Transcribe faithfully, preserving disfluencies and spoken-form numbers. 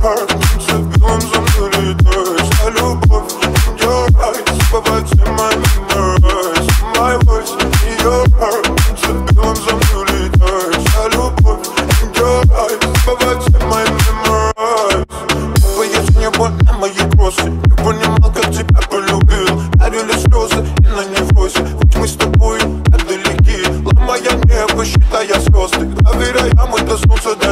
heart, цепилом за мной летаешь. А любовь in your eyes, забывать все мои memories. My voice in your heart, цепилом за мной летаешь. А любовь in your eyes, забывать все мои memories. Твоя небо на мои кроссы, не понимал, как тебя полюбил. Горели слезы и на неврозе, ведь мы с тобой так далеки. Ломая небо, считая звезды, доверяя мы до солнца.